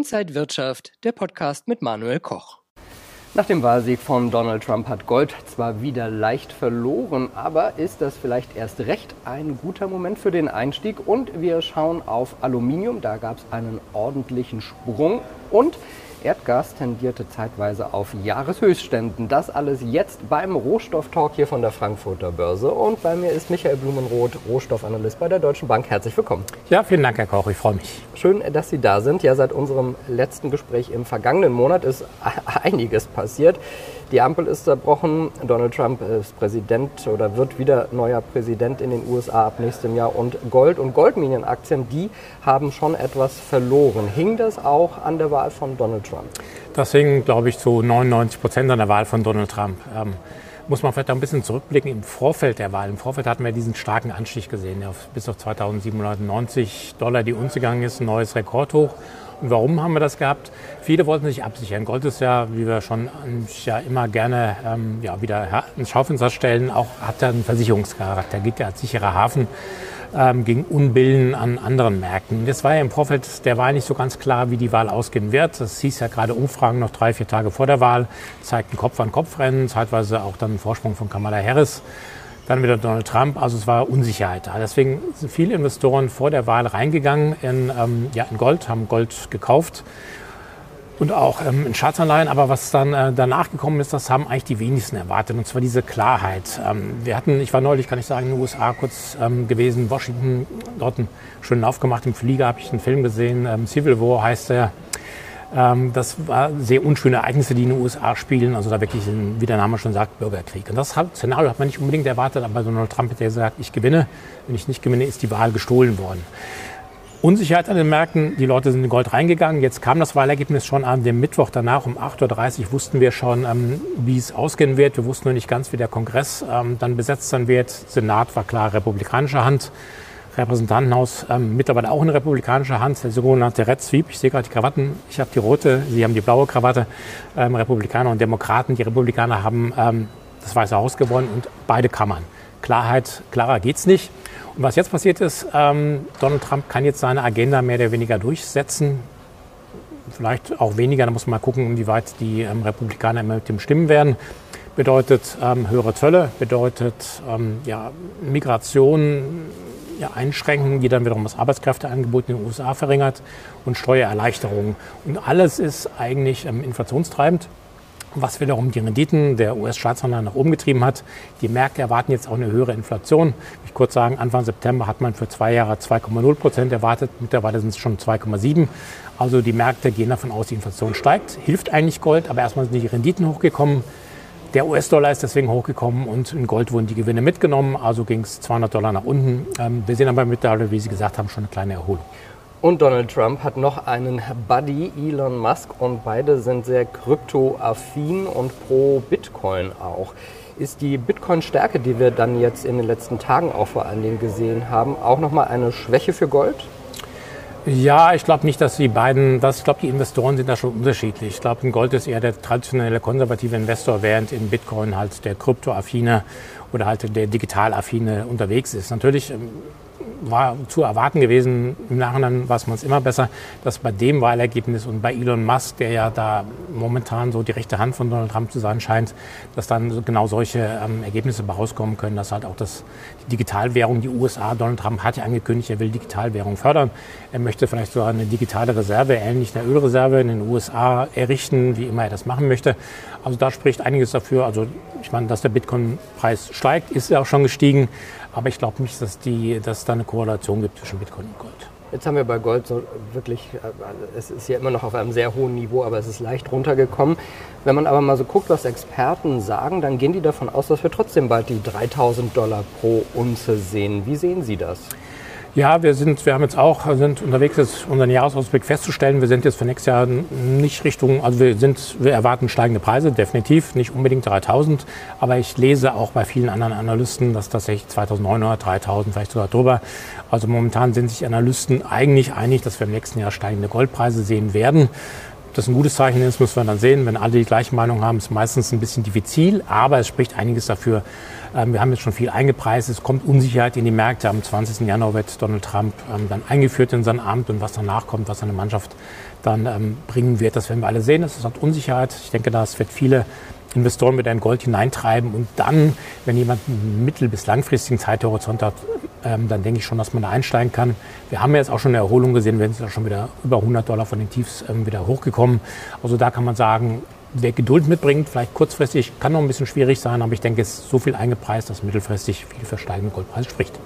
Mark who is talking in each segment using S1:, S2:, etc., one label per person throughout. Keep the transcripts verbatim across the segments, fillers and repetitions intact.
S1: Inside Wirtschaft, der Podcast mit Manuel Koch.
S2: Nach dem Wahlsieg von Donald Trump hat Gold zwar wieder leicht verloren, aber ist das vielleicht erst recht ein guter Moment für den Einstieg? Und wir schauen auf Aluminium, da gab es einen ordentlichen Sprung und Erdgas tendierte zeitweise auf Jahreshöchstständen. Das alles jetzt beim Rohstofftalk hier von der Frankfurter Börse. Und bei mir ist Michael Blumenroth, Rohstoffanalyst bei der Deutschen Bank. Herzlich willkommen.
S3: Ja, vielen Dank, Herr Koch. Ich freue mich.
S2: Schön, dass Sie da sind. Ja, seit unserem letzten Gespräch im vergangenen Monat ist einiges passiert. Die Ampel ist zerbrochen. Donald Trump ist Präsident oder wird wieder neuer Präsident in den U S A ab nächstem Jahr. Und Gold und Goldminenaktien, die haben schon etwas verloren. Hing das auch an der Wahl von Donald Trump?
S3: Das hing, glaube ich, zu neunundneunzig Prozent an der Wahl von Donald Trump. Ähm, muss man vielleicht auch ein bisschen zurückblicken im Vorfeld der Wahl. Im Vorfeld hatten wir diesen starken Anstieg gesehen, der auf, bis auf zweitausendsiebenhundertneunzig Dollar die Unze gegangen ist, ein neues Rekordhoch. Und warum haben wir das gehabt? Viele wollten sich absichern. Gold ist ja, wie wir schon ja immer gerne ähm, ja, wieder ins Schaufenster stellen, auch hat er einen Versicherungscharakter, gilt ja als sicherer Hafen ähm, gegen Unbillen an anderen Märkten. Das war ja im Vorfeld der Wahl nicht so ganz klar, wie die Wahl ausgehen wird. Das hieß ja gerade Umfragen noch drei, vier Tage vor der Wahl, zeigten Kopf-an-Kopf-Rennen, zeitweise auch dann einen Vorsprung von Kamala Harris. Dann wieder Donald Trump, also es war Unsicherheit da. Deswegen sind viele Investoren vor der Wahl reingegangen in, ähm, ja, in Gold, haben Gold gekauft und auch ähm, in Staatsanleihen. Aber was dann äh, danach gekommen ist, das haben eigentlich die wenigsten erwartet, und zwar diese Klarheit. Ähm, wir hatten, ich war neulich, kann ich sagen, in den U S A kurz ähm, gewesen, Washington, dort einen schönen Lauf gemacht. Im Flieger habe ich einen Film gesehen, ähm, Civil War heißt der. Das war sehr unschöne Ereignisse, die in den U S A spielen. Also da wirklich, wie der Name schon sagt, Bürgerkrieg. Und das Szenario hat man nicht unbedingt erwartet, aber Donald Trump hat ja gesagt, ich gewinne. Wenn ich nicht gewinne, ist die Wahl gestohlen worden. Unsicherheit an den Märkten, die Leute sind in Gold reingegangen. Jetzt kam das Wahlergebnis schon an dem Mittwoch danach um acht Uhr dreißig wussten wir schon, ähm, wie es ausgehen wird. Wir wussten nur nicht ganz, wie der Kongress ähm, dann besetzt sein wird. Senat war klar republikanischer Hand. Repräsentantenhaus ähm, mittlerweile auch in republikanischer Hand, der sogenannte Red Sweep. Ich sehe gerade die Krawatten, ich habe die rote, Sie haben die blaue Krawatte. Ähm, Republikaner und Demokraten, die Republikaner haben ähm, das Weiße Haus gewonnen und beide Kammern. Klarheit, klarer geht's nicht. Und was jetzt passiert ist, ähm, Donald Trump kann jetzt seine Agenda mehr oder weniger durchsetzen. Vielleicht auch weniger, da muss man mal gucken, inwieweit die ähm, Republikaner mit dem stimmen werden. Bedeutet ähm, höhere Zölle, bedeutet ähm, ja, Migration, ja, Einschränkungen, die dann wiederum das Arbeitskräfteangebot in den U S A verringert, und Steuererleichterungen. Und alles ist eigentlich ähm, inflationstreibend, was wiederum die Renditen der U S-Staatsanleihen nach oben getrieben hat. Die Märkte erwarten jetzt auch eine höhere Inflation. Ich kurz sagen, Anfang September hat man für zwei Jahre zwei Komma null Prozent erwartet, mittlerweile sind es schon zwei Komma sieben. Also die Märkte gehen davon aus, die Inflation steigt. Hilft eigentlich Gold, aber erstmal sind die Renditen hochgekommen. Der U S-Dollar ist deswegen hochgekommen und in Gold wurden die Gewinne mitgenommen, also ging es zweihundert Dollar nach unten. Wir sehen aber mittlerweile, wie Sie gesagt haben, schon eine kleine Erholung.
S2: Und Donald Trump hat noch einen Buddy, Elon Musk, und beide sind sehr kryptoaffin und pro Bitcoin auch. Ist die Bitcoin-Stärke, die wir dann jetzt in den letzten Tagen auch vor allen Dingen gesehen haben, auch nochmal eine Schwäche für Gold?
S3: Ja, ich glaube nicht, dass die beiden, das, ich glaube, die Investoren sind da schon unterschiedlich. Ich glaube, in Gold ist eher der traditionelle konservative Investor, während in Bitcoin halt der kryptoaffine oder halt der digitalaffine unterwegs ist. Natürlich war zu erwarten gewesen, im Nachhinein weiß man es immer besser, dass bei dem Wahlergebnis und bei Elon Musk, der ja da momentan so die rechte Hand von Donald Trump zu sein scheint, dass dann genau solche ähm, Ergebnisse bei rauskommen können, dass halt auch das, die Digitalwährung, die U S A, Donald Trump hat ja angekündigt, er will Digitalwährung fördern. Er möchte vielleicht sogar eine digitale Reserve, ähnlich einer Ölreserve in den U S A errichten, wie immer er das machen möchte. Also da spricht einiges dafür. Also ich meine, dass der Bitcoin-Preis steigt, ist ja auch schon gestiegen. Aber ich glaube nicht, dass, die, dass es da eine Korrelation gibt zwischen Bitcoin und Gold.
S2: Jetzt haben wir bei Gold so wirklich, es ist ja immer noch auf einem sehr hohen Niveau, aber es ist leicht runtergekommen. Wenn man aber mal so guckt, was Experten sagen, dann gehen die davon aus, dass wir trotzdem bald die dreitausend Dollar pro Unze sehen. Wie sehen Sie das?
S3: Ja, wir sind, wir haben jetzt auch, sind unterwegs, jetzt unseren Jahresausblick festzustellen. Wir sind jetzt für nächstes Jahr nicht Richtung, also wir sind, wir erwarten steigende Preise, definitiv, nicht unbedingt dreitausend. Aber ich lese auch bei vielen anderen Analysten, dass tatsächlich zweitausendneunhundert, dreitausend, vielleicht sogar drüber. Also momentan sind sich Analysten eigentlich einig, dass wir im nächsten Jahr steigende Goldpreise sehen werden. Ob das ein gutes Zeichen ist, müssen wir dann sehen. Wenn alle die gleiche Meinung haben, ist es meistens ein bisschen diffizil, aber es spricht einiges dafür. Ähm, wir haben jetzt schon viel eingepreist, es kommt Unsicherheit in die Märkte. Am zwanzigsten Januar wird Donald Trump ähm, dann eingeführt in sein Amt und was danach kommt, was seine Mannschaft dann ähm, bringen wird, das werden wir alle sehen. Das hat Unsicherheit. Ich denke, das wird viele Investoren mit in Gold hineintreiben und dann, wenn jemand einen mittel- bis langfristigen Zeithorizont hat, ähm, dann denke ich schon, dass man da einsteigen kann. Wir haben ja jetzt auch schon eine Erholung gesehen, wir sind ja schon wieder über hundert Dollar von den Tiefs ähm, wieder hochgekommen. Also da kann man sagen, wer Geduld mitbringt, vielleicht kurzfristig, kann noch ein bisschen schwierig sein, aber ich denke, es ist so viel eingepreist, dass mittelfristig viel für steigende Goldpreise spricht.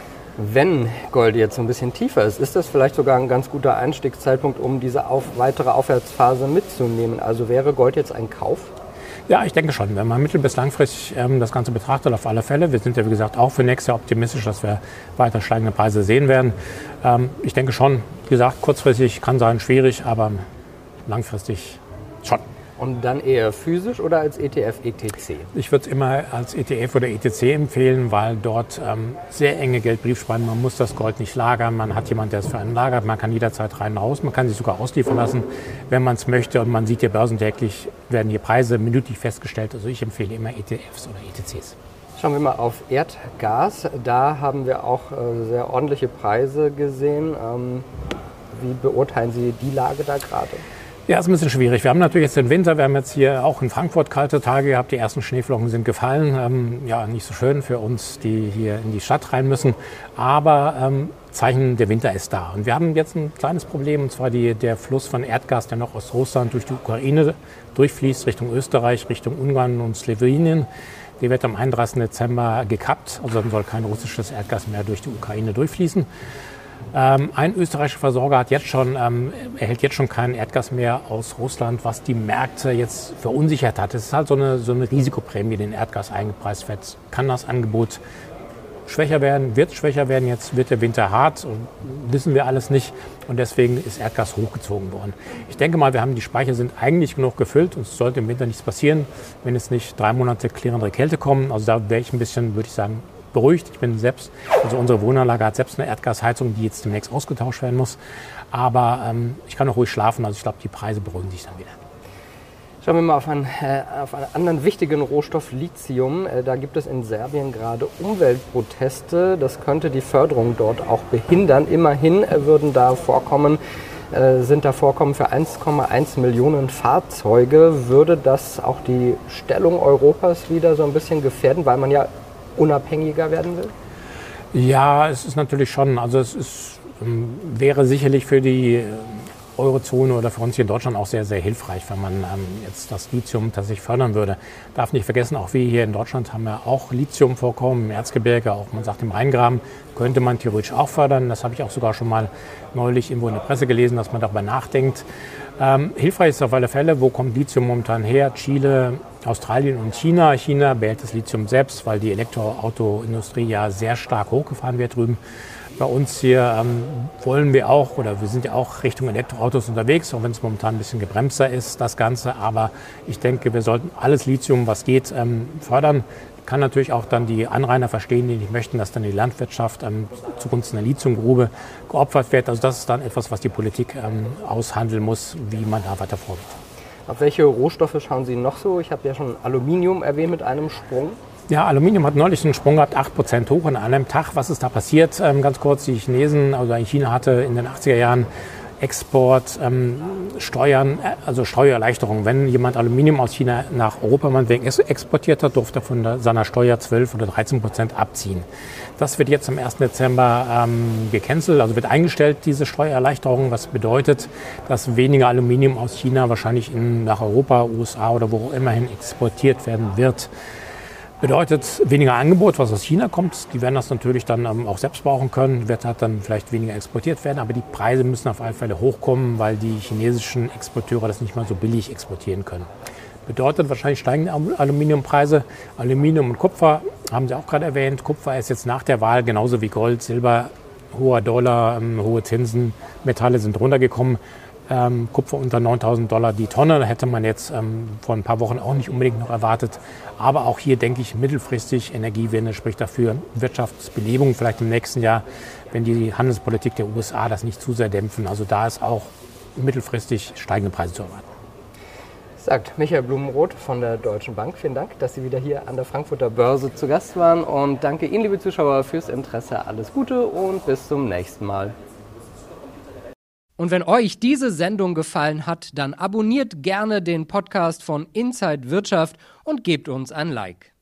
S2: Wenn Gold jetzt so ein bisschen tiefer ist, ist das vielleicht sogar ein ganz guter Einstiegszeitpunkt, um diese auf, weitere Aufwärtsphase mitzunehmen. Also wäre Gold jetzt ein Kauf?
S3: Ja, ich denke schon. Wenn man mittel- bis langfristig ähm, das Ganze betrachtet, auf alle Fälle. Wir sind ja, wie gesagt, auch für nächstes Jahr optimistisch, dass wir weiter steigende Preise sehen werden. Ähm, ich denke schon, wie gesagt, kurzfristig kann sein schwierig, aber langfristig schon.
S2: Und dann eher physisch oder als E T F, E T C?
S3: Ich würde es immer als E T F oder E T C empfehlen, weil dort ähm, sehr enge Geldbriefspannen, man muss das Gold nicht lagern, man hat jemanden, der es für einen lagert, man kann jederzeit rein und raus, man kann sich sogar ausliefern lassen, wenn man es möchte. Und man sieht hier börsentäglich, werden hier Preise minütlich festgestellt. Also ich empfehle immer E T Fs oder E T Cs.
S2: Schauen wir mal auf Erdgas. Da haben wir auch äh, sehr ordentliche Preise gesehen. Ähm, wie beurteilen Sie die Lage da gerade?
S3: Ja, ist ein bisschen schwierig. Wir haben natürlich jetzt den Winter, wir haben jetzt hier auch in Frankfurt kalte Tage gehabt, die ersten Schneeflocken sind gefallen. Ähm, ja, nicht so schön für uns, die hier in die Stadt rein müssen, aber ähm, Zeichen, der Winter ist da. Und wir haben jetzt ein kleines Problem, und zwar die, der Fluss von Erdgas, der noch aus Russland durch die Ukraine durchfließt, Richtung Österreich, Richtung Ungarn und Slowenien. Der wird am einunddreißigsten Dezember gekappt, also dann soll kein russisches Erdgas mehr durch die Ukraine durchfließen. Ähm, ein österreichischer Versorger hat jetzt schon, ähm, erhält jetzt schon kein Erdgas mehr aus Russland, was die Märkte jetzt verunsichert hat. Es ist halt so eine, so eine Risikoprämie, die in Erdgas eingepreist wird. Kann das Angebot schwächer werden, wird es schwächer werden, jetzt wird der Winter hart, und wissen wir alles nicht, und deswegen ist Erdgas hochgezogen worden. Ich denke mal, wir haben die Speicher sind eigentlich genug gefüllt und es sollte im Winter nichts passieren, wenn es nicht drei Monate klirrende Kälte kommen. Also da wäre ich ein bisschen, würde ich sagen, beruhigt. Ich bin selbst, also unsere Wohnanlage hat selbst eine Erdgasheizung, die jetzt demnächst ausgetauscht werden muss. Aber ähm, ich kann auch ruhig schlafen, also ich glaube, die Preise beruhigen sich dann wieder.
S2: Schauen wir mal auf einen, äh, auf einen anderen wichtigen Rohstoff, Lithium. Äh, da gibt es in Serbien gerade Umweltproteste. Das könnte die Förderung dort auch behindern. Immerhin äh, würden da Vorkommen, äh, sind da Vorkommen für eins Komma eins Millionen Fahrzeuge. Würde das auch die Stellung Europas wieder so ein bisschen gefährden, weil man ja unabhängiger werden will?
S3: Ja, es ist natürlich schon, also es ist, ähm, wäre sicherlich für die äh, Eurozone oder für uns hier in Deutschland auch sehr, sehr hilfreich, wenn man ähm, jetzt das Lithium tatsächlich fördern würde. Darf nicht vergessen, auch wir hier in Deutschland haben ja auch Lithiumvorkommen im Erzgebirge, auch man sagt im Rheingraben, könnte man theoretisch auch fördern. Das habe ich auch sogar schon mal neulich irgendwo in der Presse gelesen, dass man darüber nachdenkt. Ähm, hilfreich ist auf alle Fälle, wo kommt Lithium momentan her? Chile, Australien und China. China behält das Lithium selbst, weil die Elektroautoindustrie ja sehr stark hochgefahren wird drüben. Bei uns hier ähm, wollen wir auch, oder wir sind ja auch Richtung Elektroautos unterwegs, auch wenn es momentan ein bisschen gebremster ist, das Ganze. Aber ich denke, wir sollten alles Lithium, was geht, ähm, fördern. Kann natürlich auch dann die Anrainer verstehen, die nicht möchten, dass dann die Landwirtschaft ähm, zugunsten einer Lithiumgrube geopfert wird. Also das ist dann etwas, was die Politik ähm, aushandeln muss, wie man da weiter vorgeht.
S2: Auf welche Rohstoffe schauen Sie noch so? Ich habe ja schon Aluminium erwähnt mit einem Sprung.
S3: Ja, Aluminium hat neulich einen Sprung gehabt, acht Prozent hoch an einem Tag. Was ist da passiert? Ähm, ganz kurz, die Chinesen, also China hatte in den achtziger Jahren Export, ähm, Steuern, also Steuererleichterungen. Wenn jemand Aluminium aus China nach Europa meinetwegen exportiert hat, durfte er von seiner Steuer zwölf oder dreizehn Prozent abziehen. Das wird jetzt am ersten Dezember ähm, gecancelt, also wird eingestellt, diese Steuererleichterung, was bedeutet, dass weniger Aluminium aus China wahrscheinlich in, nach Europa, U S A oder wo auch immerhin exportiert werden wird. Bedeutet weniger Angebot, was aus China kommt. Die werden das natürlich dann ähm, auch selbst brauchen können. Wird halt dann vielleicht weniger exportiert werden. Aber die Preise müssen auf alle Fälle hochkommen, weil die chinesischen Exporteure das nicht mal so billig exportieren können. Bedeutet wahrscheinlich steigende Aluminiumpreise. Aluminium und Kupfer haben Sie auch gerade erwähnt. Kupfer ist jetzt nach der Wahl genauso wie Gold, Silber, hoher Dollar, ähm, hohe Zinsen. Metalle sind runtergekommen. Ähm, Kupfer unter neuntausend Dollar die Tonne, da hätte man jetzt ähm, vor ein paar Wochen auch nicht unbedingt noch erwartet. Aber auch hier denke ich mittelfristig, Energiewende spricht dafür, Wirtschaftsbelebung vielleicht im nächsten Jahr, wenn die Handelspolitik der U S A das nicht zu sehr dämpfen. Also da ist auch mittelfristig steigende Preise zu erwarten.
S2: Sagt Michael Blumenroth von der Deutschen Bank. Vielen Dank, dass Sie wieder hier an der Frankfurter Börse zu Gast waren. Und danke Ihnen, liebe Zuschauer, fürs Interesse. Alles Gute und bis zum nächsten Mal.
S1: Und wenn euch diese Sendung gefallen hat, dann abonniert gerne den Podcast von Inside Wirtschaft und gebt uns ein Like.